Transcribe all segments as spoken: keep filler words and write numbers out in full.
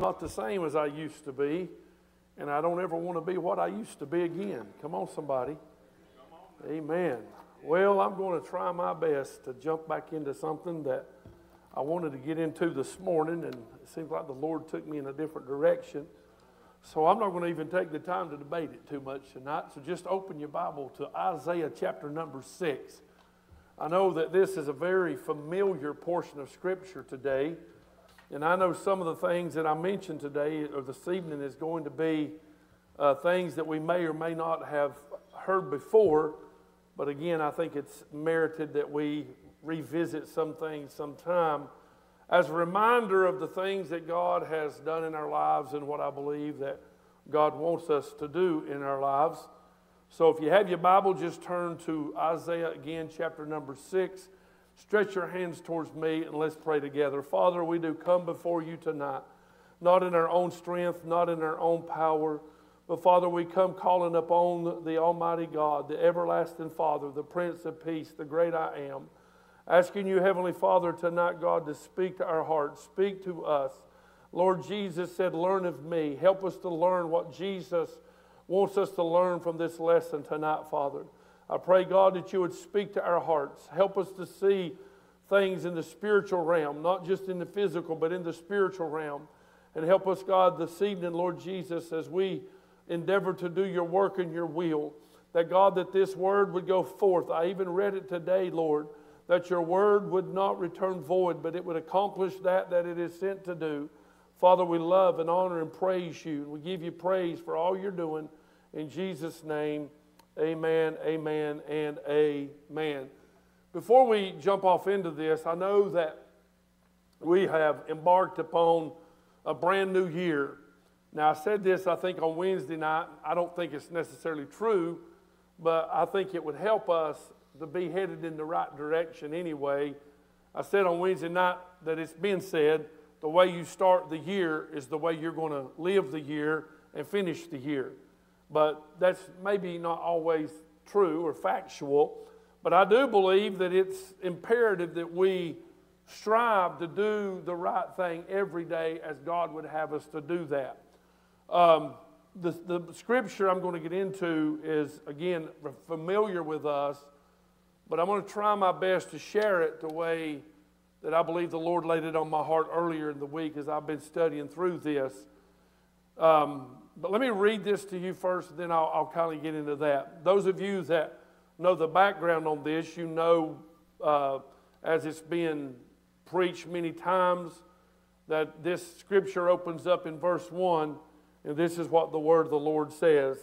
not the same as I used to be, and I don't ever want to be what I used to be again. Come on, somebody. Amen. Well, I'm going to try my best to jump back into something that I wanted to get into this morning, and it seems like the Lord took me in a different direction. So I'm not going to even take the time to debate it too much tonight. So just open your Bible to Isaiah chapter number six. I know that this is a very familiar portion of Scripture today, and I know some of the things that I mentioned today or this evening is going to be uh, things that we may or may not have heard before. But again, I think it's merited that we revisit some things sometime as a reminder of the things that God has done in our lives and what I believe that God wants us to do in our lives. So if you have your Bible, just turn to Isaiah again, chapter number six. Stretch your hands towards me and let's pray together. Father, we do come before you tonight, not in our own strength, not in our own power, but Father, we come calling upon the Almighty God, the everlasting Father, the Prince of Peace, the great I am. Asking you, Heavenly Father, tonight, God, to speak to our hearts, speak to us. Lord, Jesus said, learn of me. Help us to learn what Jesus wants us to learn from this lesson tonight, Father. I pray, God, that you would speak to our hearts. Help us to see things in the spiritual realm, not just in the physical, but in the spiritual realm. And help us, God, this evening, Lord Jesus, as we endeavor to do your work and your will, that, God, that this word would go forth. I even read it today, Lord, that your word would not return void, but it would accomplish that that it is sent to do. Father, we love and honor and praise you. We give you praise for all you're doing. In Jesus' name, amen, amen, and amen. Before we jump off into this, I know that we have embarked upon a brand new year. Now, I said this, I think, on Wednesday night. I don't think it's necessarily true, but I think it would help us to be headed in the right direction anyway. I said on Wednesday night that it's been said, the way you start the year is the way you're going to live the year and finish the year. But that's maybe not always true or factual, but I do believe that it's imperative that we strive to do the right thing every day as God would have us to do that. Um, the, the scripture I'm going to get into is, again, familiar with us, but I'm going to try my best to share it the way that I believe the Lord laid it on my heart earlier in the week as I've been studying through this. Um, but let me read this to you first, and then I'll, I'll kind of get into that. Those of you that know the background on this, you know, uh, as it's been preached many times, that this scripture opens up in verse one, and this is what the word of the Lord says.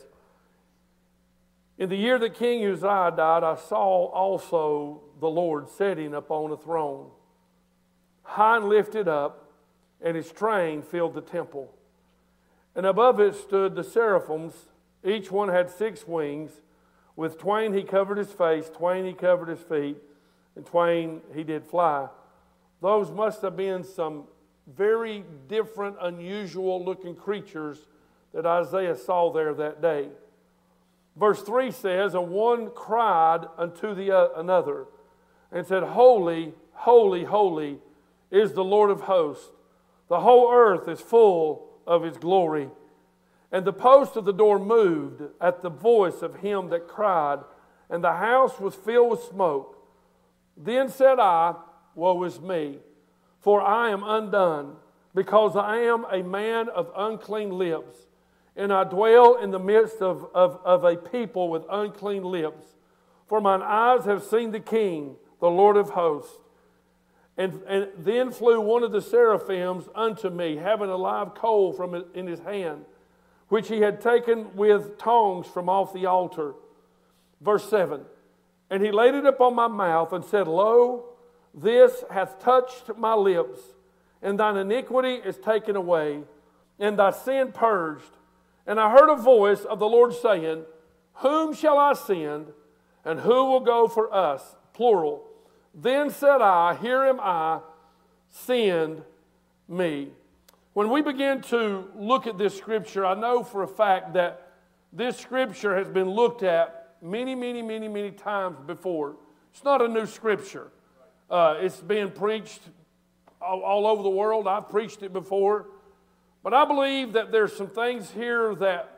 In the year that King Uzziah died, I saw also the Lord sitting upon a throne, high and lifted up, and his train filled the temple. And above it stood the seraphims. Each one had six wings. With twain he covered his face, twain he covered his feet, and twain he did fly. Those must have been some very different, unusual-looking creatures that Isaiah saw there that day. Verse three says, and one cried unto the uh, another, and said, Holy, holy, holy is the Lord of hosts. The whole earth is full of his glory. And the post of the door moved at the voice of him that cried, and the house was filled with smoke. Then said I, Woe is me, for I am undone, because I am a man of unclean lips, and I dwell in the midst of, of, of a people with unclean lips. For mine eyes have seen the King, the Lord of hosts. And, and then flew one of the seraphims unto me, having a live coal from it in his hand, which he had taken with tongs from off the altar. Verse seven, and he laid it upon my mouth and said, Lo, this hath touched my lips, and thine iniquity is taken away, and thy sin purged. And I heard a voice of the Lord saying, Whom shall I send, and who will go for us? Plural. Then said I, Here am I, send me. When we begin to look at this scripture, I know for a fact that this scripture has been looked at many, many, many, many times before. It's not a new scripture. Uh, it's been preached all, all over the world. I've preached it before. But I believe that there's some things here that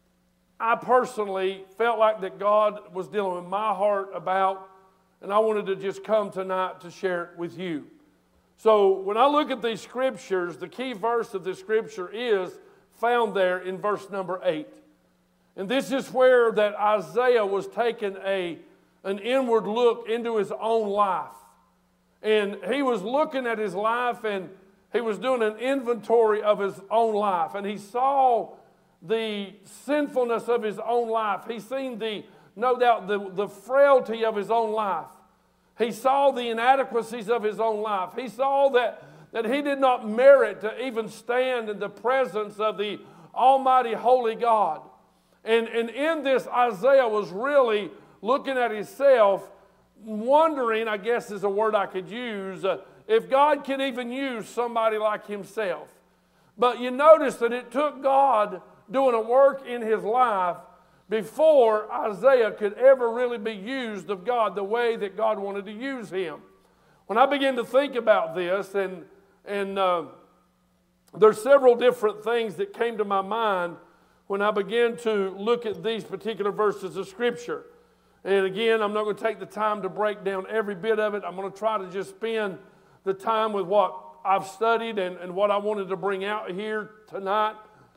I personally felt like that God was dealing with my heart about, and I wanted to just come tonight to share it with you. So when I look at these scriptures, the key verse of the scripture is found there in verse number eight. And this is where that Isaiah was taking a, an inward look into his own life. And he was looking at his life, and he was doing an inventory of his own life. And he saw the sinfulness of his own life. He seen the, no doubt, the, the frailty of his own life. He saw the inadequacies of his own life. He saw that, that he did not merit to even stand in the presence of the Almighty Holy God. And, and in this, Isaiah was really looking at himself, wondering, I guess is a word I could use, uh, if God could even use somebody like himself. But you notice that it took God doing a work in his life before Isaiah could ever really be used of God the way that God wanted to use him. When I began to think about this, and, and uh, there's several different things that came to my mind when I began to look at these particular verses of Scripture. And again, I'm not going to take the time to break down every bit of it. I'm going to try to just spend the time with what I've studied and, and what I wanted to bring out here tonight.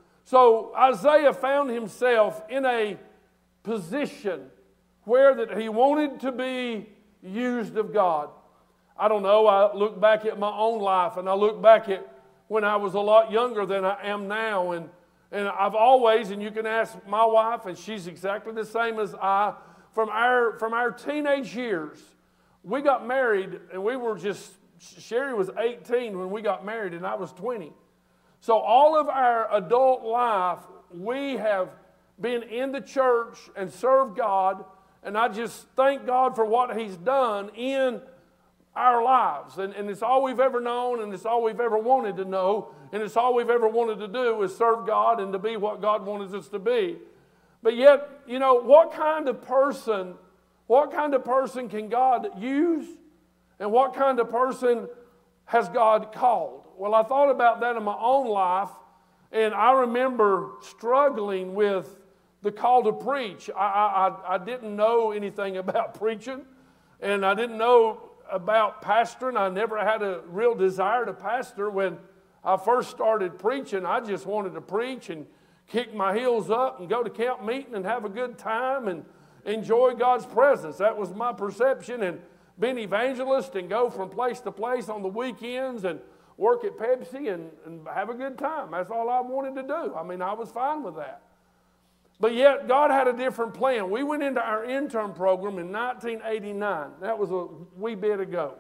So Isaiah found himself in a position where that he wanted to be used of God. I don't know, I look back at my own life, and I look back at when I was a lot younger than I am now, and, and I've always, and you can ask my wife, and she's exactly the same as I, from our, from our teenage years, we got married, and we were just, Sherry was eighteen when we got married, and I was twenty. So all of our adult life, we have been in the church and served God, and I just thank God for what He's done in our lives. And, and it's all we've ever known, and it's all we've ever wanted to know, and it's all we've ever wanted to do is serve God and to be what God wanted us to be. But yet, you know, what kind of person, what kind of person can God use? And what kind of person has God called? Well, I thought about that in my own life, and I remember struggling with the call to preach. I, I, I didn't know anything about preaching, and I didn't know about pastoring. I never had a real desire to pastor. When I first started preaching, I just wanted to preach and kick my heels up and go to camp meeting and have a good time and enjoy God's presence. That was my perception, and be an evangelist and go from place to place on the weekends and work at Pepsi and, and have a good time. That's all I wanted to do. I mean, I was fine with that. But yet, God had a different plan. We went into our intern program in nineteen eighty-nine. That was a wee bit ago.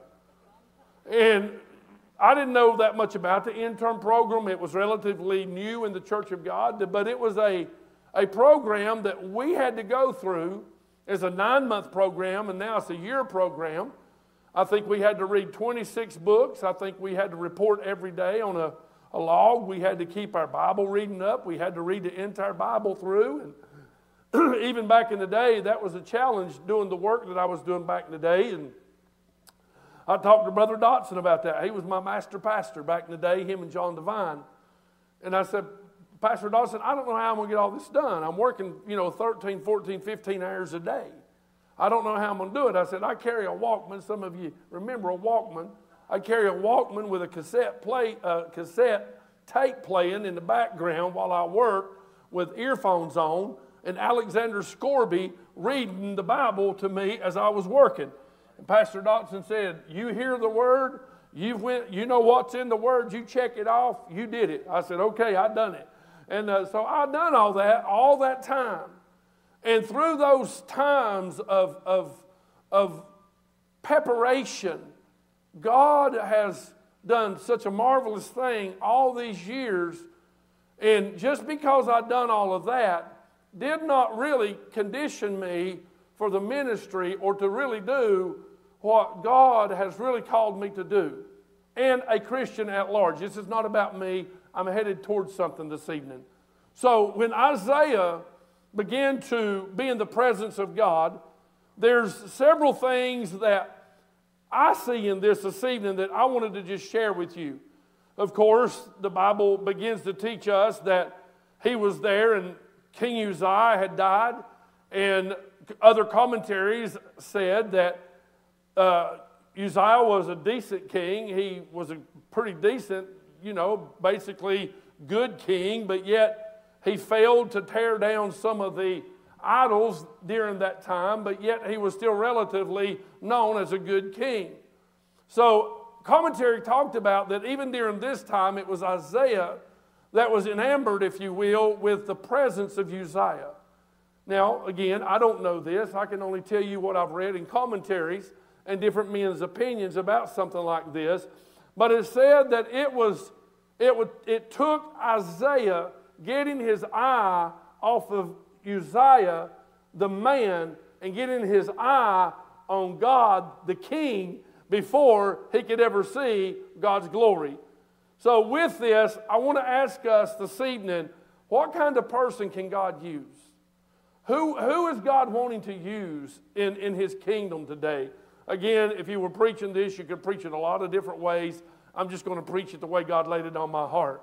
And I didn't know that much about the intern program. It was relatively new in the Church of God, but it was a, a program that we had to go through. It's a nine-month program, and now it's a year program. I think we had to read twenty-six books. I think we had to report every day on a, a log. We had to keep our Bible reading up. We had to read the entire Bible through. And even back in the day, that was a challenge doing the work that I was doing back in the day. And I talked to Brother Dotson about that. He was my master pastor back in the day, him and John Devine. And I said, Pastor Dotson, I don't know how I'm going to get all this done. I'm working, you know, thirteen, fourteen, fifteen hours a day. I don't know how I'm going to do it. I said, I carry a Walkman. Some of you remember a Walkman. I carry a Walkman with a cassette play, uh, cassette tape playing in the background while I work with earphones on, and Alexander Scorby reading the Bible to me as I was working. And Pastor Dotson said, you hear the word, you went, you know what's in the word, you check it off, you did it. I said, okay, I done it. And uh, so I done all that, all that time. And through those times of, of, of preparation, God has done such a marvelous thing all these years. And just because I've done all of that did not really condition me for the ministry or to really do what God has really called me to do. And a Christian at large. This is not about me. I'm headed towards something this evening. So when Isaiah began to be in the presence of God, there's several things that I see in this this evening that I wanted to just share with you. Of course, the Bible begins to teach us that he was there and King Uzziah had died, and other commentaries said that uh, Uzziah was a decent king. He was a pretty decent, you know, basically good king, but yet he failed to tear down some of the idols during that time, but yet he was still relatively known as a good king. So commentary talked about that even during this time, it was Isaiah that was enamored, if you will, with the presence of Uzziah. Now, again, I don't know this. I can only tell you what I've read in commentaries and different men's opinions about something like this. But it said that it was, it would, it took Isaiah getting his eye off of Uzziah, the man, and getting his eye on God, the king, before he could ever see God's glory. So with this, I want to ask us this evening, what kind of person can God use? Who, who is God wanting to use in, in his kingdom today? Again, if you were preaching this, you could preach it a lot of different ways. I'm just going to preach it the way God laid it on my heart.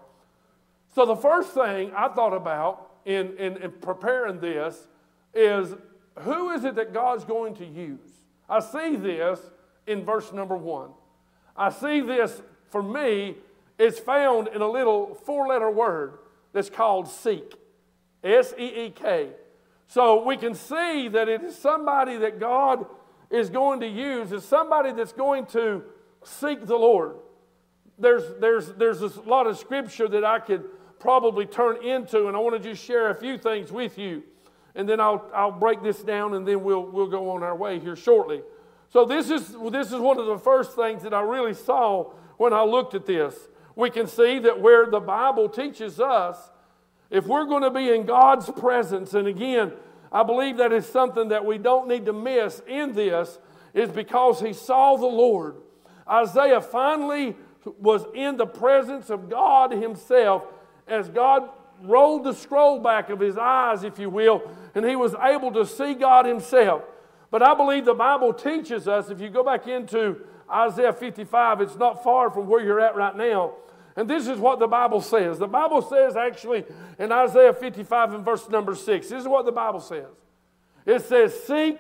So the first thing I thought about in, in, in preparing this is, who is it that God's going to use? I see this in verse number one. I see this, for me, it's found in a little four-letter word that's called seek. S E E K. So we can see that it is somebody that God is going to use. It's somebody that's going to seek the Lord. There's, there's, there's a lot of scripture that I could probably turn into, and I want to just share a few things with you. And then I'll, I'll break this down, and then we'll, we'll go on our way here shortly. So this is, this is one of the first things that I really saw when I looked at this. We can see that where the Bible teaches us, if we're going to be in God's presence, and again, I believe that is something that we don't need to miss in this, is because he saw the Lord. Isaiah finally was in the presence of God himself as God rolled the scroll back of his eyes, if you will, and he was able to see God himself. But I believe the Bible teaches us, if you go back into Isaiah fifty-five, it's not far from where you're at right now. And this is what the Bible says. The Bible says actually in Isaiah fifty-five and verse number six, this is what the Bible says. It says, seek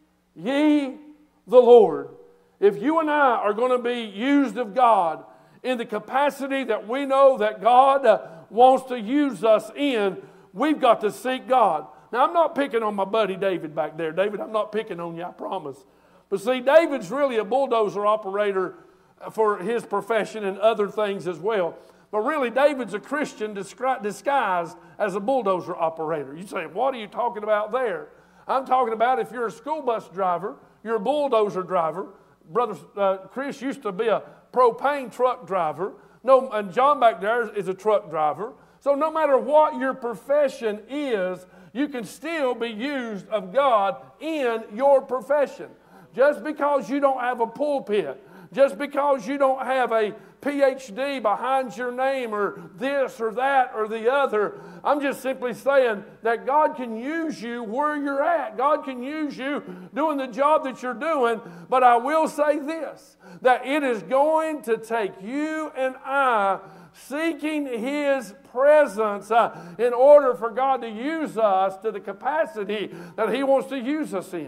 ye the Lord. If you and I are going to be used of God in the capacity that we know that God uh, wants to use us in, we've got to seek God. Now, I'm not picking on my buddy David back there. David, I'm not picking on you, I promise. But see, David's really a bulldozer operator for his profession and other things as well. But really, David's a Christian disguised as a bulldozer operator. You say, what are you talking about there? I'm talking about if you're a school bus driver, you're a bulldozer driver. Brother uh, Chris used to be a propane truck driver. No, and John back there is a truck driver. So no matter what your profession is, you can still be used of God in your profession. Just because you don't have a pulpit, just because you don't have a P H D behind your name or this or that or the other, I'm just simply saying that God can use you where you're at. God can use you doing the job that you're doing. But I will say this, that it is going to take you and I seeking his presence uh, in order for God to use us to the capacity that he wants to use us in.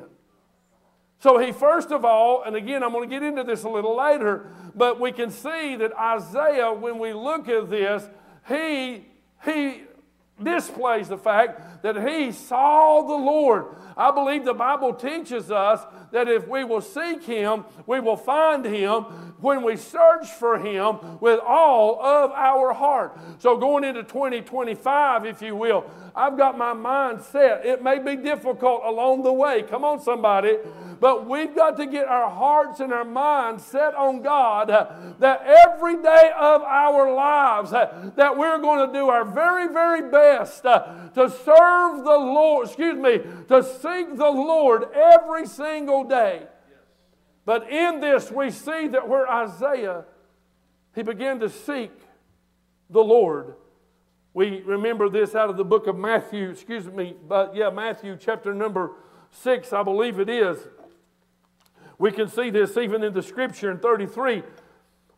So he first of all, and again I'm going to get into this a little later, but we can see that Isaiah, when we look at this, he, he displays the fact that he saw the Lord. I believe the Bible teaches us that if we will seek him, we will find him when we search for him with all of our heart. So going into twenty twenty-five, if you will, I've got my mind set. It may be difficult along the way. Come on, somebody. But we've got to get our hearts and our minds set on God, uh, that every day of our lives, uh, that we're going to do our very, very best uh, to serve the Lord, excuse me, to seek the Lord every single day. Yes. But in this we see that where Isaiah, he began to seek the Lord. We remember this out of the book of Matthew, excuse me, but yeah, Matthew chapter number six, I believe it is. We can see this even in the scripture in thirty-three.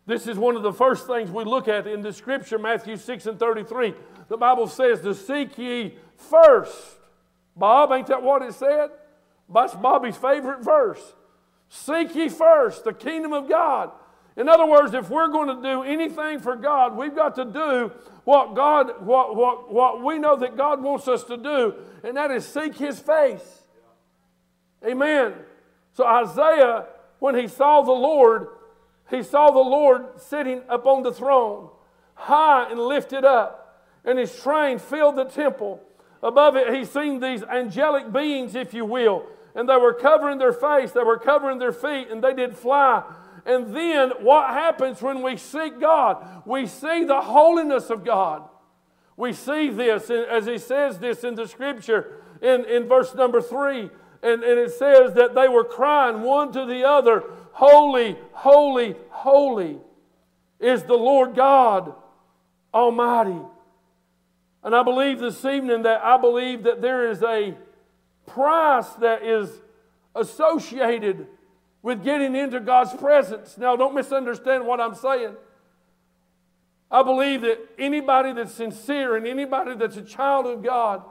This is one of the first things we look at in the scripture, Matthew six and thirty-three. The Bible says to seek ye first. Bob, ain't that what it said? That's Bobby's favorite verse. Seek ye first the kingdom of God. In other words, if we're going to do anything for God, we've got to do what God, what, what, what we know that God wants us to do, and that is seek His face. Amen. So Isaiah, when he saw the Lord, he saw the Lord sitting upon the throne, high and lifted up, and His train filled the temple. Above it, He's seen these angelic beings, if you will, and they were covering their face, they were covering their feet, and they did fly. And then what happens when we seek God? We see the holiness of God. We see this, as He says this in the scripture, in, in verse number three, and, and it says that they were crying one to the other, holy, holy, holy is the Lord God Almighty. And I believe this evening that I believe that there is a price that is associated with getting into God's presence. Now, don't misunderstand what I'm saying. I believe that anybody that's sincere and anybody that's a child of God,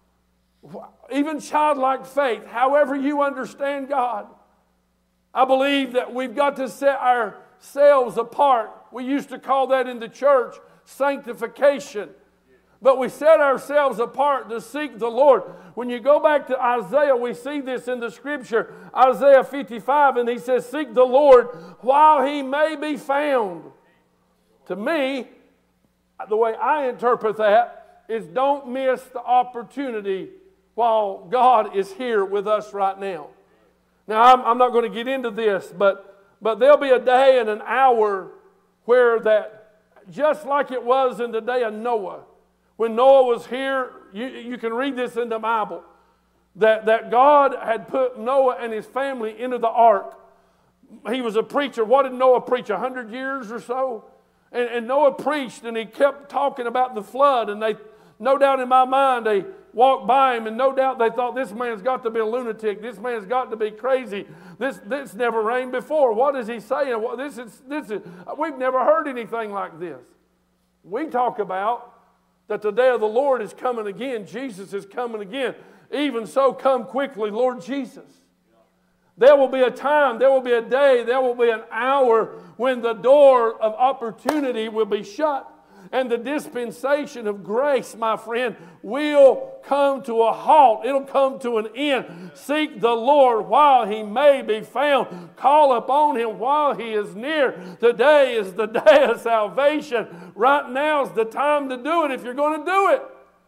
even childlike faith, however you understand God, I believe that we've got to set ourselves apart. We used to call that in the church sanctification. But we set ourselves apart to seek the Lord. When you go back to Isaiah, we see this in the scripture, Isaiah fifty-five, and he says, seek the Lord while He may be found. To me, the way I interpret that is don't miss the opportunity while God is here with us right now. Now, I'm, I'm not going to get into this, but, but there'll be a day and an hour where that, just like it was in the day of Noah, when Noah was here, you, you can read this in the Bible, that, that God had put Noah and his family into the ark. He was a preacher. What did Noah preach, a hundred years or so? And, and Noah preached, and he kept talking about the flood, and they, no doubt in my mind, they walked by him, and no doubt they thought, this man's got to be a lunatic. This man's got to be crazy. This, this never rained before. What is he saying? Well, this is, this is, we've never heard anything like this. We talk about that the day of the Lord is coming again. Jesus is coming again. Even so, come quickly, Lord Jesus. There will be a time, there will be a day, there will be an hour when the door of opportunity will be shut. And the dispensation of grace, my friend, will come to a halt. It'll come to an end. Seek the Lord while He may be found. Call upon Him while He is near. Today is the day of salvation. Right now is the time to do it if you're going to do it.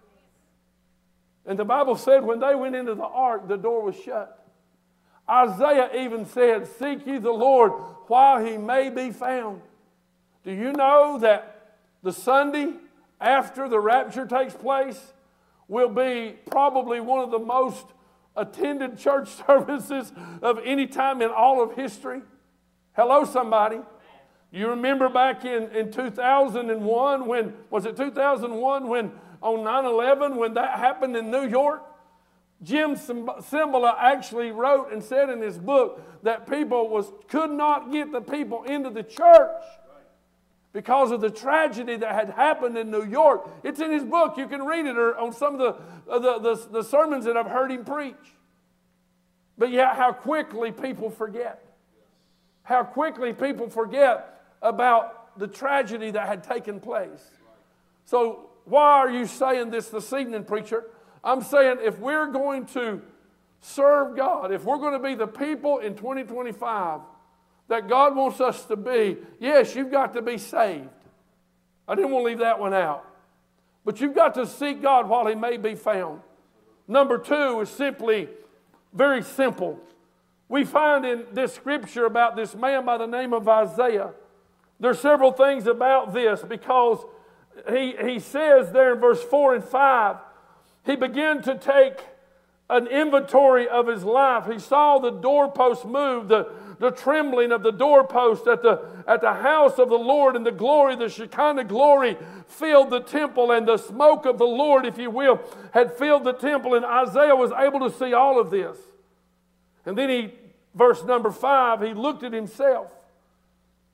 And the Bible said when they went into the ark, the door was shut. Isaiah even said, seek ye the Lord while He may be found. Do you know that the Sunday after the rapture takes place will be probably one of the most attended church services of any time in all of history? Hello, somebody. You remember back in, in two thousand one, when, was it two thousand one, when on nine eleven, when that happened in New York? Jim Cymbala actually wrote and said in his book that people was, could not get the people into the church because of the tragedy that had happened in New York. It's in his book. You can read it or on some of the, uh, the, the, the sermons that I've heard him preach. But yet how quickly people forget. How quickly people forget about the tragedy that had taken place. So why are you saying this this evening, preacher? I'm saying if we're going to serve God, if we're going to be the people in twenty twenty-five that God wants us to be, yes, you've got to be saved. I didn't want to leave that one out. But you've got to seek God while He may be found. Number two is simply very simple. We find in this scripture about this man by the name of Isaiah, there's several things about this because he, he says there in verse four and five, he began to take an inventory of his life. He saw the doorpost move, the, the trembling of the doorpost at the, at the house of the Lord, and the glory, the Shekinah glory filled the temple, and the smoke of the Lord, if you will, had filled the temple, and Isaiah was able to see all of this. And then he, verse number five, he looked at himself,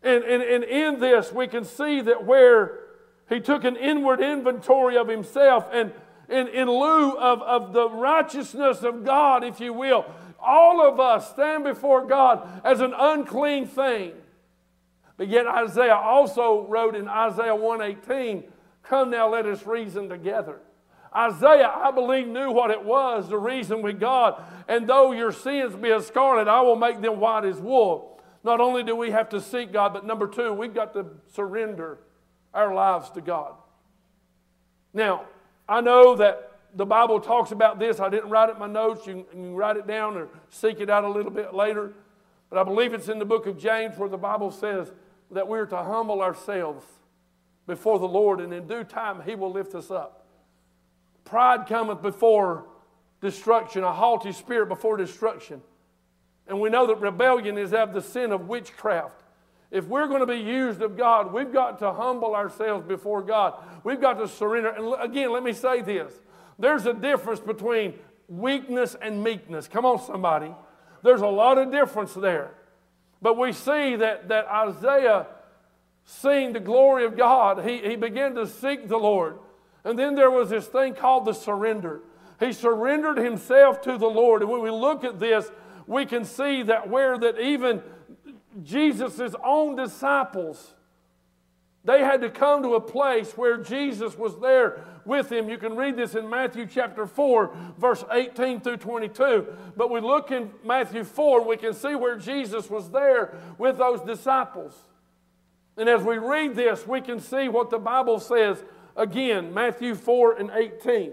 And, and, and in this, we can see that where he took an inward inventory of himself, and in, in lieu of, of the righteousness of God, if you will, all of us stand before God as an unclean thing. But yet Isaiah also wrote in Isaiah one eighteen, come now, let us reason together. Isaiah, I believe, knew what it was to reason with God. And though your sins be as scarlet, I will make them white as wool. Not only do we have to seek God, but number two, we've got to surrender our lives to God. Now, I know that the Bible talks about this. I didn't write it in my notes. You can, you can write it down or seek it out a little bit later. But I believe it's in the book of James where the Bible says that we're to humble ourselves before the Lord, and in due time He will lift us up. Pride cometh before destruction, a haughty spirit before destruction. And we know that rebellion is of the sin of witchcraft. If we're going to be used of God, we've got to humble ourselves before God. We've got to surrender. And again, let me say this. There's a difference between weakness and meekness. Come on, somebody. There's a lot of difference there. But we see that, that Isaiah, seeing the glory of God, he, he began to seek the Lord. And then there was this thing called the surrender. He surrendered himself to the Lord. And when we look at this, we can see that where that even Jesus' own disciples, they had to come to a place where Jesus was there with him. You can read this in Matthew chapter four, verse eighteen through twenty-two. But we look in Matthew four, and we can see where Jesus was there with those disciples. And as we read this, we can see what the Bible says again, Matthew four and eighteen.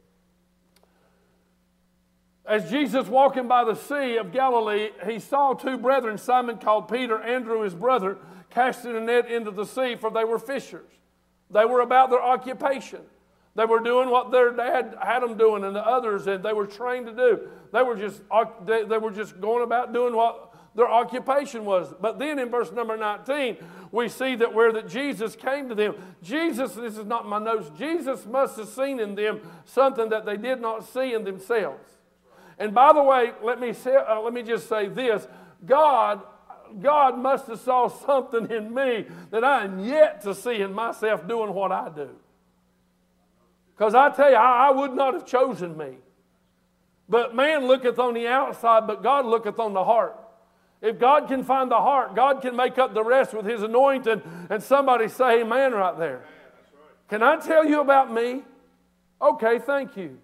As Jesus walking by the Sea of Galilee, he saw two brethren, Simon called Peter, Andrew his brother, casting a net into the sea, for they were fishers. They were about their occupation. They were doing what their dad had them doing, and the others, and they were trained to do. They were just they, they were just going about doing what their occupation was. But then in verse number nineteen, we see that where that Jesus came to them. Jesus, this is not my notes, Jesus must have seen in them something that they did not see in themselves. And by the way, let me say, uh, let me just say this. God, God must have saw something in me that I am yet to see in myself doing what I do. Because I tell you, I, I would not have chosen me. But man looketh on the outside, but God looketh on the heart. If God can find the heart, God can make up the rest with His anointing. And somebody say amen right there. Can I tell you about me? Okay, thank you.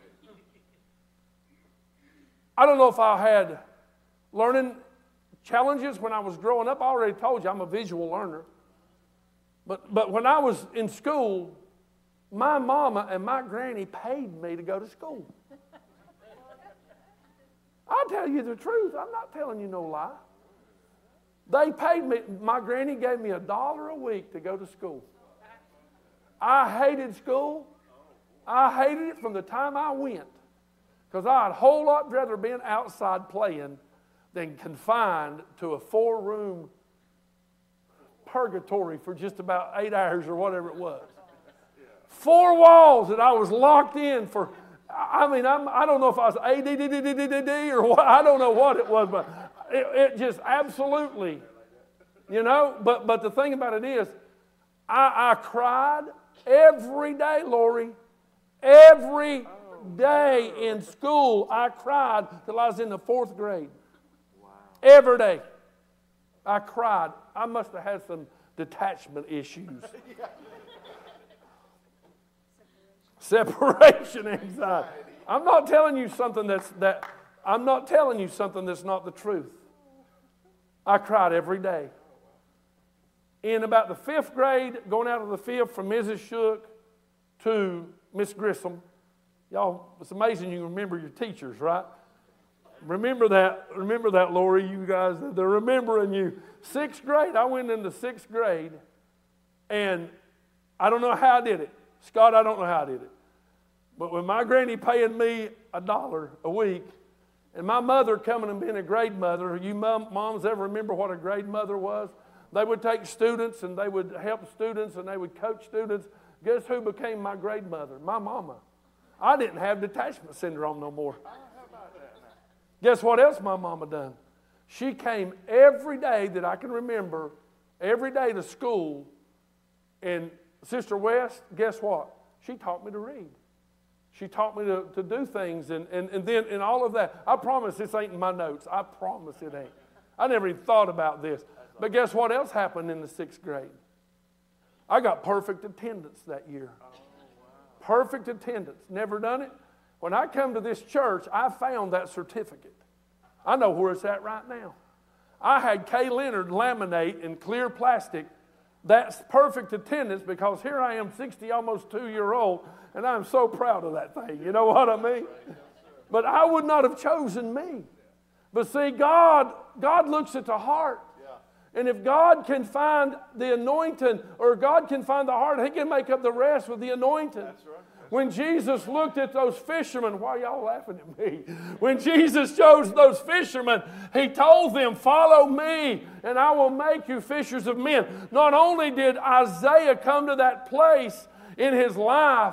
I don't know if I had learning challenges when I was growing up. I already told you I'm a visual learner. But, but when I was in school, my mama and my granny paid me to go to school. I'll tell you the truth. I'm not telling you no lie. They paid me. My granny gave me a dollar a week to go to school. I hated school. I hated it from the time I went. Because I'd a whole lot rather been outside playing than confined to a four-room purgatory for just about eight hours or whatever it was. Four walls that I was locked in for. I mean, I'm, I don't know if I was A D D D D D D D or what. I don't know what it was, but it, it just absolutely, you know. But but the thing about it is, I, I cried every day, Lori, every day in school. I cried till I was in the fourth grade. Wow. Every day, I cried. I must have had some detachment issues. Separation anxiety. I'm not telling you something that's that. I'm not telling you something that's not the truth. I cried every day. In about the fifth grade, going out of the fifth from Missus Shook to Miss Grissom, y'all, it's amazing you remember your teachers, right? Remember that. Remember that, Lori. You guys, they're remembering you. Sixth grade, I went into sixth grade, and I don't know how I did it. Scott, I don't know how I did it. But with my granny paying me a dollar a week, and my mother coming and being a grade mother, you mom, moms ever remember what a grade mother was? They would take students and they would help students and they would coach students. Guess who became my grade mother? My mama. I didn't have detachment syndrome no more. Guess what else my mama done? She came every day that I can remember every day to school. And Sister West, guess what? She taught me to read. She taught me to, to do things, and, and, and then in all of that, I promise this ain't in my notes. I promise it ain't. I never even thought about this. But guess what else happened in the sixth grade? I got perfect attendance that year. Perfect attendance. Never done it. When I come to this church, I found that certificate. I know where it's at right now. I had Kay Leonard laminate in clear plastic. That's perfect attendance, because here I am, sixty, almost two-year-old, and I'm so proud of that thing. You know what I mean? But I would not have chosen me. But see, God, God looks at the heart. And if God can find the anointing, or God can find the heart, He can make up the rest with the anointing. That's right. When Jesus looked at those fishermen, why are y'all laughing at me? When Jesus chose those fishermen, He told them, follow me, and I will make you fishers of men. Not only did Isaiah come to that place in his life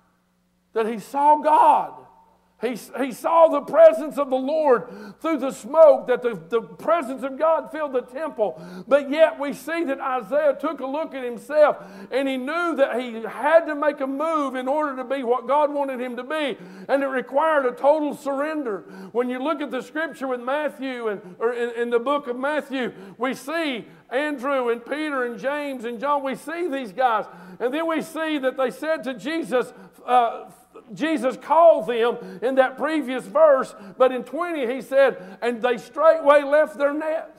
that he saw God, He, he saw the presence of the Lord through the smoke, that the, the presence of God filled the temple. But yet we see that Isaiah took a look at himself, and he knew that he had to make a move in order to be what God wanted him to be. And it required a total surrender. When you look at the scripture with Matthew, and, or in, in the book of Matthew, we see Andrew and Peter and James and John. We see these guys. And then we see that they said to Jesus, uh, Jesus called them in that previous verse, but in twenty he said, and they straightway left their nets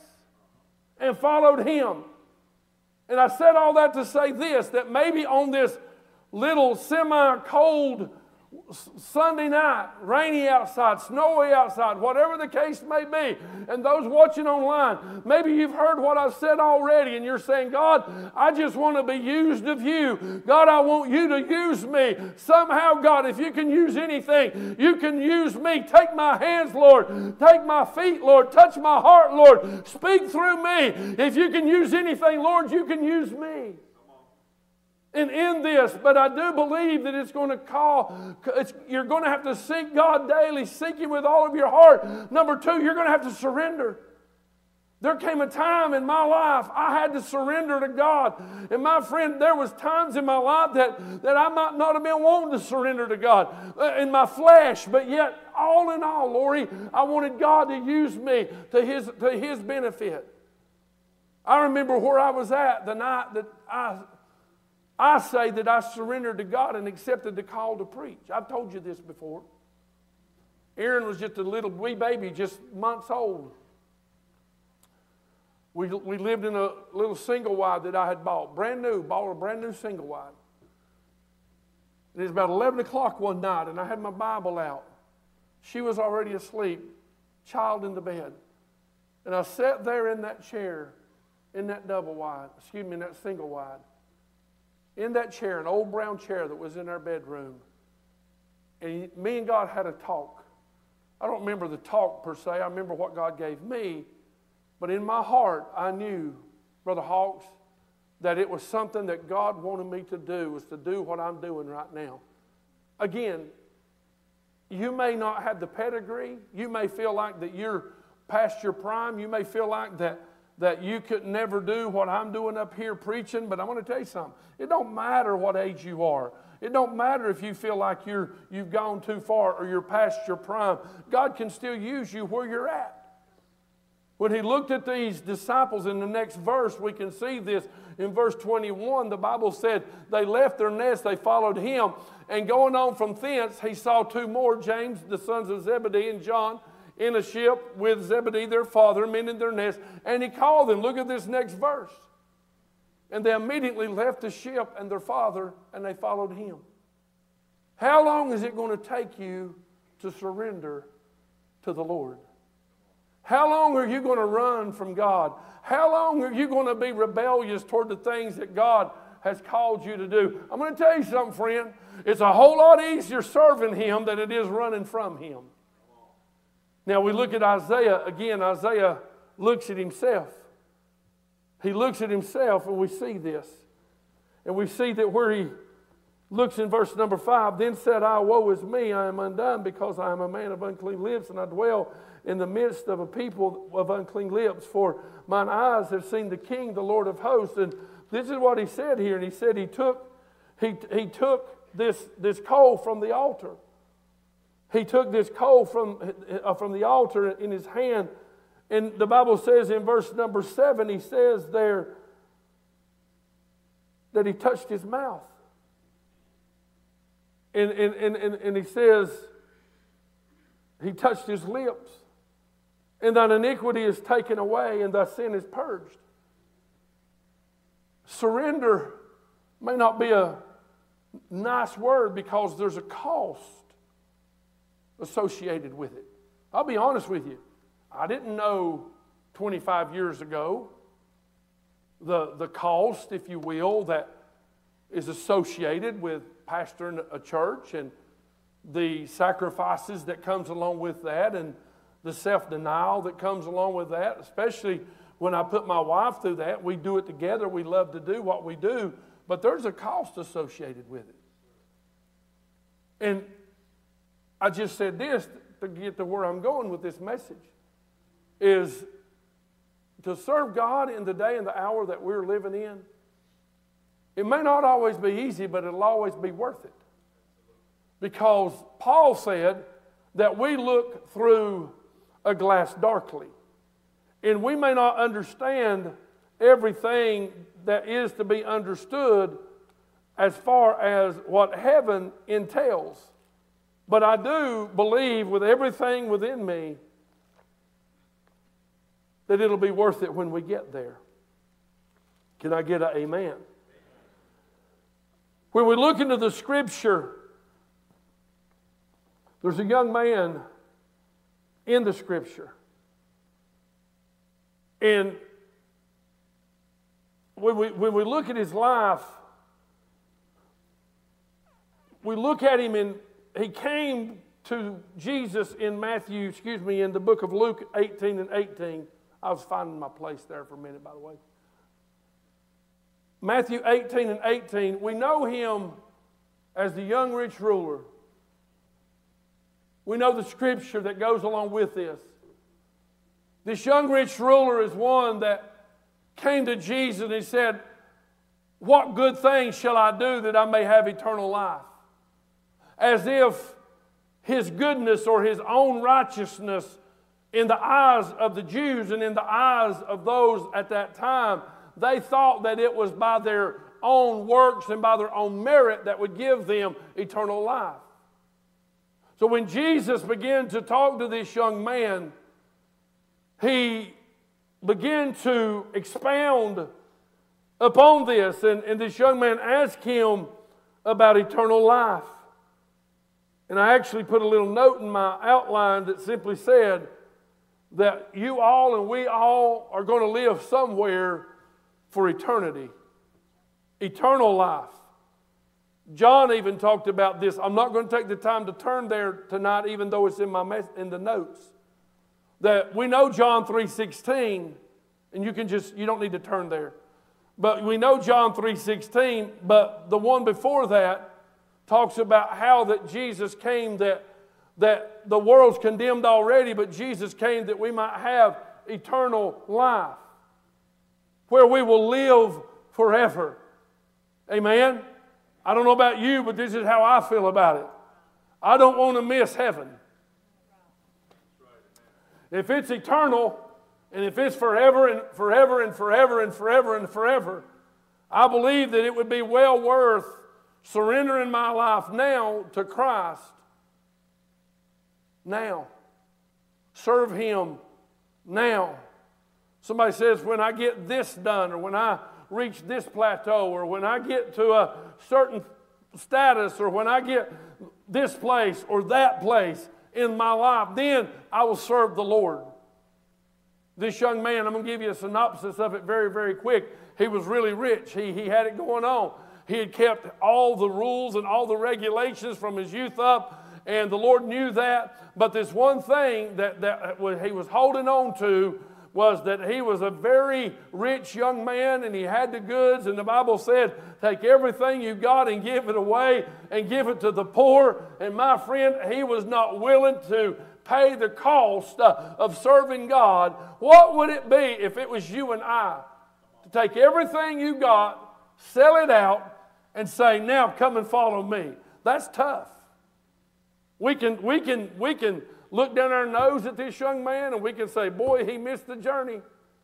and followed Him. And I said all that to say this, that maybe on this little semi-cold Sunday night, rainy outside, snowy outside, whatever the case may be, and those watching online, maybe you've heard what I've said already, and you're saying, God, I just want to be used of you. God, I want you to use me. Somehow, God, if you can use anything, you can use me. Take my hands, Lord. Take my feet, Lord. Touch my heart, Lord. Speak through me. If you can use anything, Lord, you can use me. And in this, but I do believe that it's going to call, it's, you're going to have to seek God daily, seek Him with all of your heart. Number two, you're going to have to surrender. There came a time in my life I had to surrender to God. And my friend, there was times in my life that, that I might not have been wanting to surrender to God in my flesh, but yet all in all, Lori, I wanted God to use me to His, to His benefit. I remember where I was at the night that I... I say that I surrendered to God and accepted the call to preach. I've told you this before. Aaron was just a little wee baby, just months old. We, we lived in a little single wide that I had bought. Brand new, bought a brand new single wide. It was about eleven o'clock one night, and I had my Bible out. She was already asleep, child in the bed. And I sat there in that chair, in that double wide, excuse me, in that single wide. In that chair, an old brown chair that was in our bedroom. And me and God had a talk. I don't remember the talk per se. I remember what God gave me. But in my heart, I knew, Brother Hawks, that it was something that God wanted me to do, was to do what I'm doing right now. Again, you may not have the pedigree. You may feel like that you're past your prime. You may feel like that that you could never do what I'm doing up here preaching, but I'm going to tell you something. It don't matter what age you are. It don't matter if you feel like you're, you've gone too far or you're past your prime. God can still use you where you're at. When He looked at these disciples in the next verse, we can see this. In verse twenty-one, the Bible said they left their nest, they followed Him, and going on from thence, He saw two more, James, the sons of Zebedee, and John, in a ship with Zebedee, their father, mending their nest, and He called them. Look at this next verse. And they immediately left the ship and their father, and they followed Him. How long is it going to take you to surrender to the Lord? How long are you going to run from God? How long are you going to be rebellious toward the things that God has called you to do? I'm going to tell you something, friend. It's a whole lot easier serving Him than it is running from Him. Now we look at Isaiah. Again, Isaiah looks at himself. He looks at himself, and we see this. And we see that where he, looks in verse number five. Then said I, woe is me, I am undone, because I am a man of unclean lips, and I dwell in the midst of a people of unclean lips. For mine eyes have seen the King, the Lord of hosts. And this is what he said here. And he said he took, he, he took this, this coal from the altar. He took this coal from, uh, from the altar in his hand. And the Bible says in verse number seven, he says there that he touched his mouth. And, and, and, and, and he says he touched his lips. And thine iniquity is taken away, and thy sin is purged. Surrender may not be a nice word because there's a cost associated with it. I'll be honest with you. I didn't know twenty-five years ago the, the cost, if you will, that is associated with pastoring a church and the sacrifices that comes along with that and the self-denial that comes along with that, especially when I put my wife through that. We do it together. We love to do what we do, but there's a cost associated with it. And I just said this to get to where I'm going with this message, is to serve God in the day and the hour that we're living in. It may not always be easy, but it'll always be worth it. Because Paul said that we look through a glass darkly. And we may not understand everything that is to be understood as far as what heaven entails. But I do believe with everything within me that it'll be worth it when we get there. Can I get an amen? When we look into the Scripture, there's a young man in the Scripture. And when we, when we look at his life, we look at him and he came to Jesus in Matthew, excuse me, in the book of Luke eighteen and eighteen. I was finding my place there for a minute, by the way. Matthew eighteen and eighteen, we know him as the young rich ruler. We know the scripture that goes along with this. This young rich ruler is one that came to Jesus and he said, what good things shall I do that I may have eternal life? As if his goodness or his own righteousness in the eyes of the Jews and in the eyes of those at that time, they thought that it was by their own works and by their own merit that would give them eternal life. So when Jesus began to talk to this young man, he began to expound upon this, and, and this young man asked him about eternal life. And I actually put a little note in my outline that simply said that you all and we all are going to live somewhere for eternity. Eternal life. John even talked about this. I'm not going to take the time to turn there tonight, even though it's in my mess, in the notes. That we know John three sixteen, and you can just, you don't need to turn there. But we know John three sixteen, but the one before that talks about how that Jesus came, that, that the world's condemned already, but Jesus came that we might have eternal life, where we will live forever. Amen? I don't know about you, but this is how I feel about it. I don't want to miss heaven. If it's eternal, and if it's forever and forever and forever and forever and forever, I believe that it would be well worth surrendering my life now to Christ. Now. Serve Him now. Somebody says, when I get this done, or when I reach this plateau, or when I get to a certain status, or when I get this place or that place in my life, then I will serve the Lord. This young man, I'm going to give you a synopsis of it very, very quick. He was really rich. He, he had it going on. He had kept all the rules and all the regulations from his youth up, and the Lord knew that. But this one thing that, that he was holding on to was that he was a very rich young man and he had the goods, and the Bible said, take everything you got and give it away and give it to the poor. And my friend, he was not willing to pay the cost uh, of serving God. What would it be if it was you and I to take everything you got, sell it out, and say, now come and follow me? That's tough. We can, we can, we can look down our nose at this young man and we can say, boy, he missed the journey.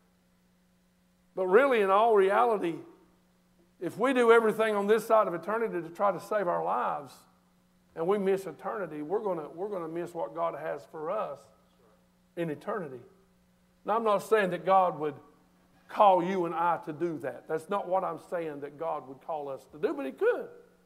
But really, in all reality, if we do everything on this side of eternity to try to save our lives and we miss eternity, we're going to, we're going to miss what God has for us in eternity. Now, I'm not saying that God would call you and I to do that. That's not what I'm saying that God would call us to do, but He could.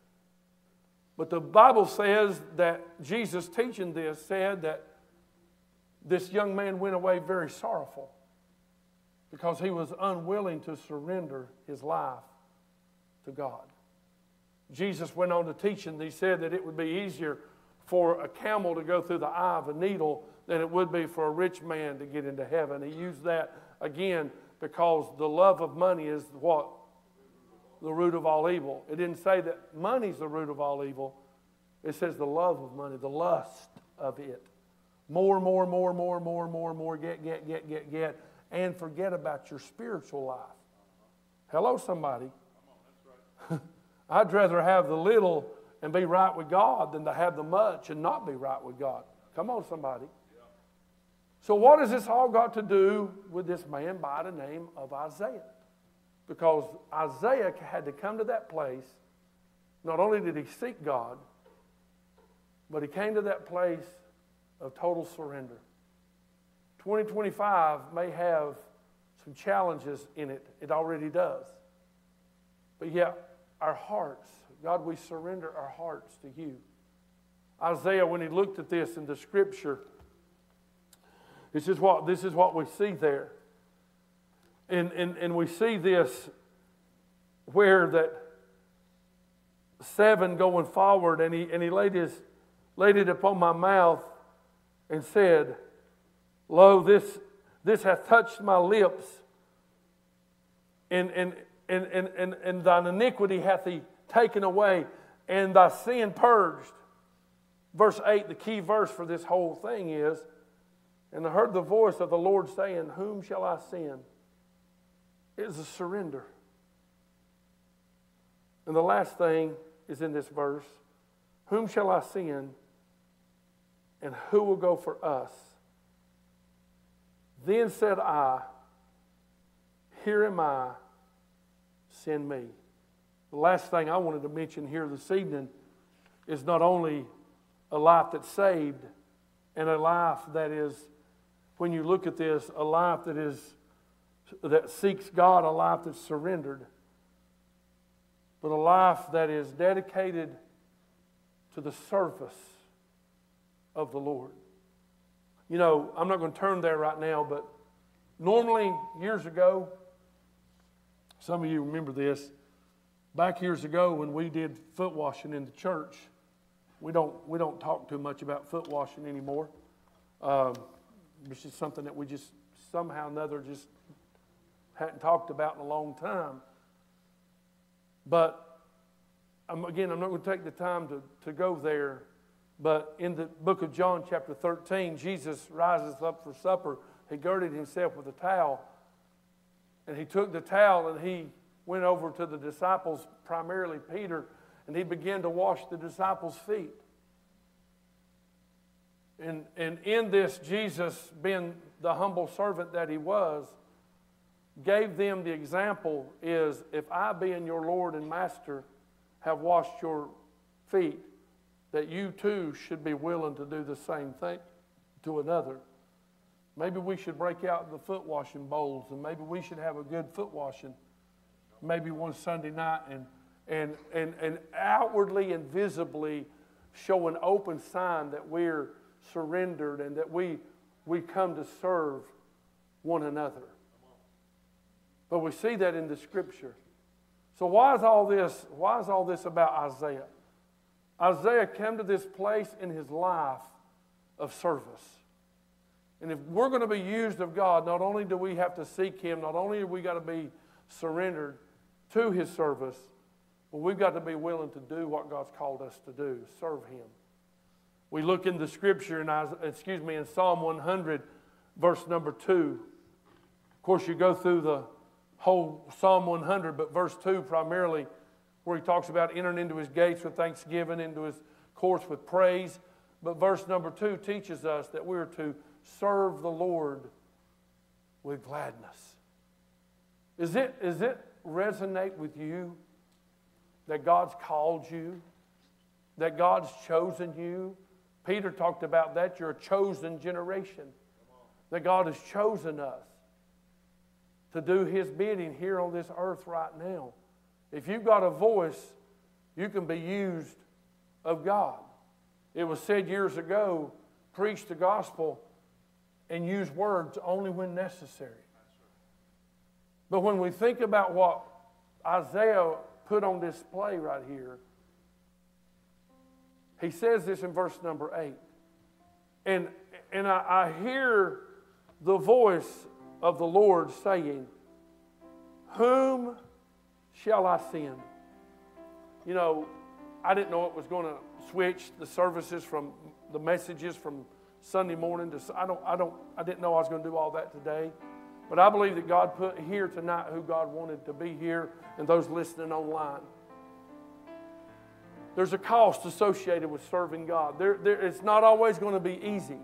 But the Bible says that Jesus teaching this said that this young man went away very sorrowful because he was unwilling to surrender his life to God. Jesus went on to teach, and he said that it would be easier for a camel to go through the eye of a needle than it would be for a rich man to get into heaven. He used that again because the love of money is what? The root of all evil. It didn't say that money's the root of all evil. It says the love of money, the lust of it. More, more, more, more, more, more, more, get, get, get, get, get, and forget about your spiritual life. Hello, somebody. I'd rather have the little and be right with God than to have the much and not be right with God. Come on, somebody. So what has this all got to do with this man by the name of Isaiah? Because Isaiah had to come to that place. Not only did he seek God, but he came to that place of total surrender. twenty twenty-five may have some challenges in it. It already does. But yet, our hearts, God, we surrender our hearts to you. Isaiah, when he looked at this in the Scripture, this is what, this is what we see there. And, and, and we see this where that seven going forward, and he, and he laid, his, laid it upon my mouth and said, Lo, this, this hath touched my lips, and, and, and, and, and, and thine iniquity hath he taken away, and thy sin purged. Verse eight, the key verse for this whole thing is, and I heard the voice of the Lord saying, Whom shall I send? It is a surrender. And the last thing is in this verse. Whom shall I send? And who will go for us? Then said I, Here am I, send me. The last thing I wanted to mention here this evening is not only a life that's saved and a life that is, when you look at this, a life that is that seeks God, a life that's surrendered, but a life that is dedicated to the service of the Lord. You know, I'm not going to turn there right now, but normally years ago, some of you remember this, back years ago when we did foot washing in the church, we don't we don't talk too much about foot washing anymore. Um, it's just something that we just somehow or another just hadn't talked about in a long time. But um, again, I'm not going to take the time to, to go there. But in the book of John chapter thirteen, Jesus rises up for supper. He girded himself with a towel. And he took the towel and he went over to the disciples, primarily Peter, and he began to wash the disciples' feet. And, and in this, Jesus, being the humble servant that he was, gave them the example is, if I, being your Lord and Master, have washed your feet, that you too should be willing to do the same thing to another. Maybe we should break out the foot washing bowls, and maybe we should have a good foot washing, maybe one Sunday night, and and and, and outwardly and visibly show an open sign that we're surrendered and that we we come to serve one another. But we see that in the Scripture. So why is all this? Why is all this about Isaiah? Isaiah came to this place in his life of service. And if we're going to be used of God, not only do we have to seek Him, not only have we got to be surrendered to His service, but we've got to be willing to do what God's called us to do, serve Him. We look in the Scripture, in, excuse me, in Psalm one hundred, verse number two. Of course, you go through the whole Psalm one hundred, but verse two primarily, where he talks about entering into His gates with thanksgiving, into His courts with praise. But verse number two teaches us that we are to serve the Lord with gladness. Is it, is it resonate with you that God's called you, that God's chosen you? Peter talked about that. You're a chosen generation, that God has chosen us to do His bidding here on this earth right now. If you've got a voice, you can be used of God. It was said years ago, preach the gospel and use words only when necessary. But when we think about what Isaiah put on display right here, he says this in verse number eight. And, and I, I hear the voice of the Lord saying, whom shall I send? You know, I didn't know it was going to switch the services from the messages from Sunday morning to, I don't, I don't, I didn't know I was going to do all that today. But I believe that God put here tonight who God wanted to be here and those listening online. There's a cost associated with serving God. There, there, it's not always going to be easy.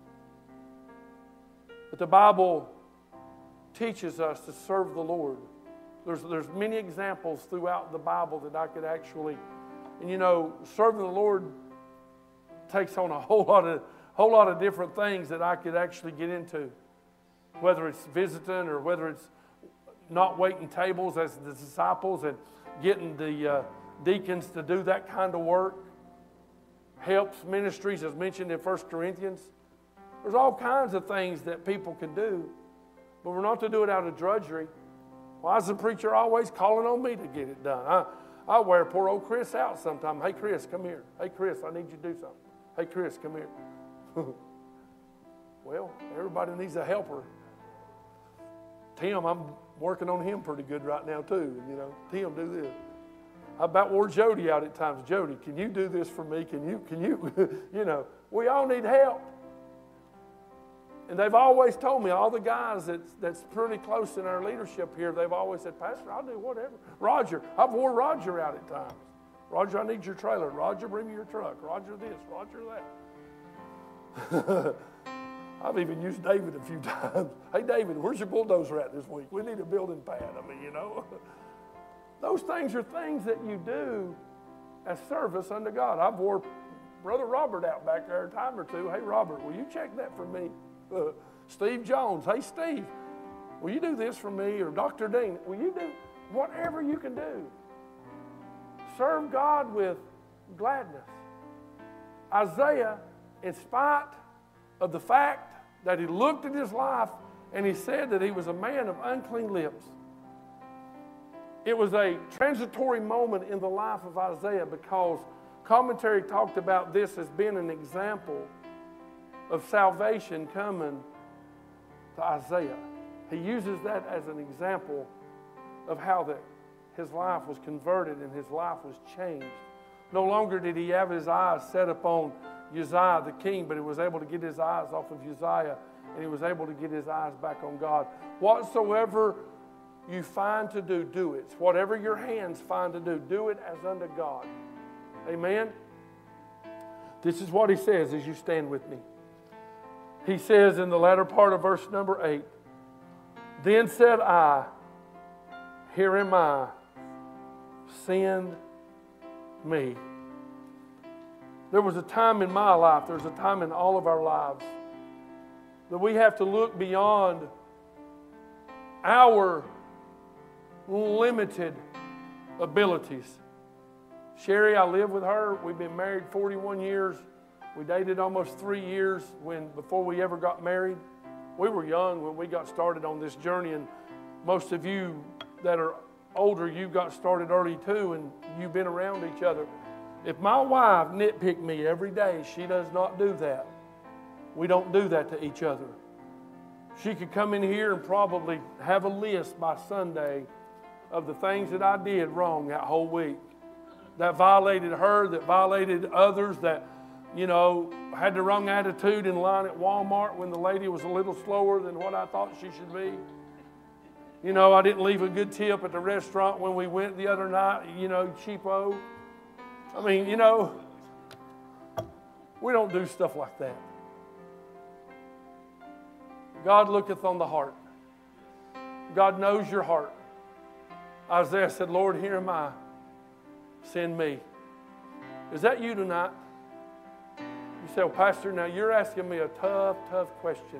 But the Bible teaches us to serve the Lord. There's, there's many examples throughout the Bible that I could actually, and you know, serving the Lord takes on a whole lot of, whole lot of different things that I could actually get into. Whether it's visiting or whether it's not waiting tables as the disciples and getting the uh, deacons to do that kind of work. Helps ministries as mentioned in First Corinthians. There's all kinds of things that people can do, but we're not to do it out of drudgery. Why is the preacher always calling on me to get it done? I, I wear poor old Chris out sometime. Hey, Chris, come here. Hey, Chris, I need you to do something. Hey, Chris, come here. Well, everybody needs a helper. Tim, I'm working on him pretty good right now too. You know, Tim, do this. I about wore Jody out at times. Jody, can you do this for me? Can you, can you, you know, we all need help. And they've always told me, all the guys that's, that's pretty close in our leadership here, they've always said, Pastor, I'll do whatever. Roger, I've wore Roger out at times. Roger, I need your trailer. Roger, bring me your truck. Roger this, Roger that. I've even used David a few times. Hey, David, where's your bulldozer at this week? We need a building pad. I mean, you know. Those things are things that you do as service unto God. I've wore Brother Robert out back there a time or two. Hey, Robert, will you check that for me? Uh, Steve Jones, hey, Steve, will you do this for me? Or Doctor Dean, will you do whatever you can do? Serve God with gladness. Isaiah, in spite of the fact that he looked at his life and he said that he was a man of unclean lips. It was a transitory moment in the life of Isaiah because commentary talked about this as being an example of salvation coming to Isaiah. He uses that as an example of how that his life was converted and his life was changed. No longer did he have his eyes set upon Uzziah the king, but he was able to get his eyes off of Uzziah and he was able to get his eyes back on God. Whatsoever you find to do, do it. Whatever your hands find to do, do it as unto God. Amen? This is what he says as you stand with me. He says in the latter part of verse number eight, then said I, here am I, send me. There was a time in my life, there's a time in all of our lives that we have to look beyond our limited abilities. Sherry, I live with her. We've been married forty-one years. We dated almost three years when before we ever got married. We were young when we got started on this journey, and most of you that are older, you got started early too, and you've been around each other. If my wife nitpicked me every day, she does not do that. We don't do that to each other. She could come in here and probably have a list by Sunday of the things that I did wrong that whole week, that violated her, that violated others, that, you know, had the wrong attitude in line at Walmart when the lady was a little slower than what I thought she should be. You know, I didn't leave a good tip at the restaurant when we went the other night, you know, cheapo. I mean, you know, we don't do stuff like that. God looketh on the heart. God knows your heart. Isaiah said, Lord, here am I. Send me. Is that you tonight? You say, well, Pastor, now you're asking me a tough, tough question.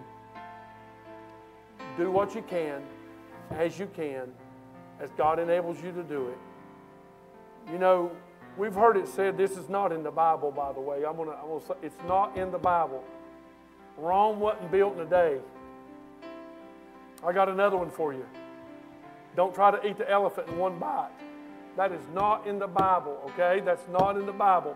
Do what you can, as you can, as God enables you to do it. You know, we've heard it said, this is not in the Bible, by the way. I'm gonna, I'm gonna say, it's not in the Bible. Rome wasn't built in a day. I got another one for you. Don't try to eat the elephant in one bite. That is not in the Bible, okay? That's not in the Bible.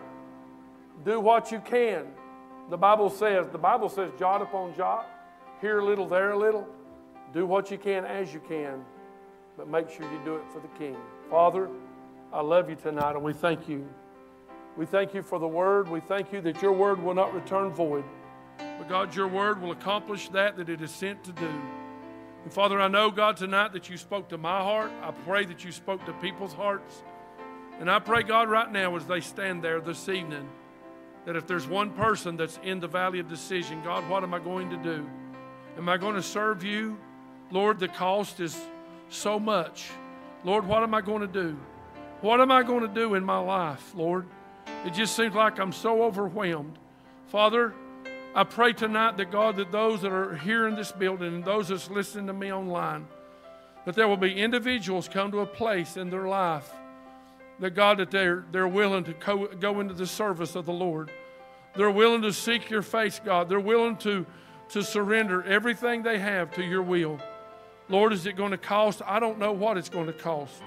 Do what you can. The Bible says, the Bible says jot upon jot, here a little, there a little. Do what you can as you can, but make sure you do it for the King. Father, I love you tonight, and we thank you. We thank you for the word. We thank you that your word will not return void. But God, your word will accomplish that that it is sent to do. And Father, I know, God, tonight that you spoke to my heart. I pray that you spoke to people's hearts. And I pray, God, right now as they stand there this evening, that if there's one person that's in the valley of decision, God, what am I going to do? Am I going to serve you? Lord, the cost is so much. Lord, what am I going to do? What am I going to do in my life, Lord? It just seems like I'm so overwhelmed. Father, I pray tonight that, God, that those that are here in this building and those that's listening to me online, that there will be individuals come to a place in their life that, God, that they're, they're willing to co- go into the service of the Lord. They're willing to seek your face, God. They're willing to, to surrender everything they have to your will. Lord, is it going to cost? I don't know what it's going to cost,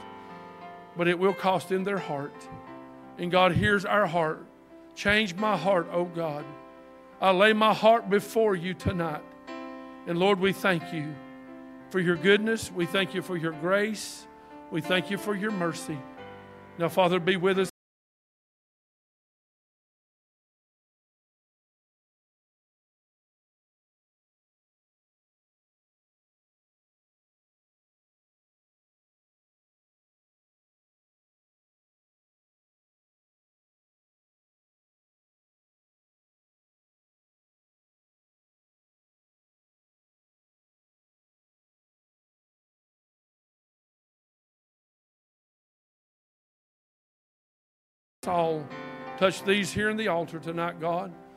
but it will cost in their heart. And God, here's our heart. Change my heart, oh God. I lay my heart before you tonight. And Lord, we thank you for your goodness. We thank you for your grace. We thank you for your mercy. Now, Father, be with us. All touch these here in the altar tonight, God.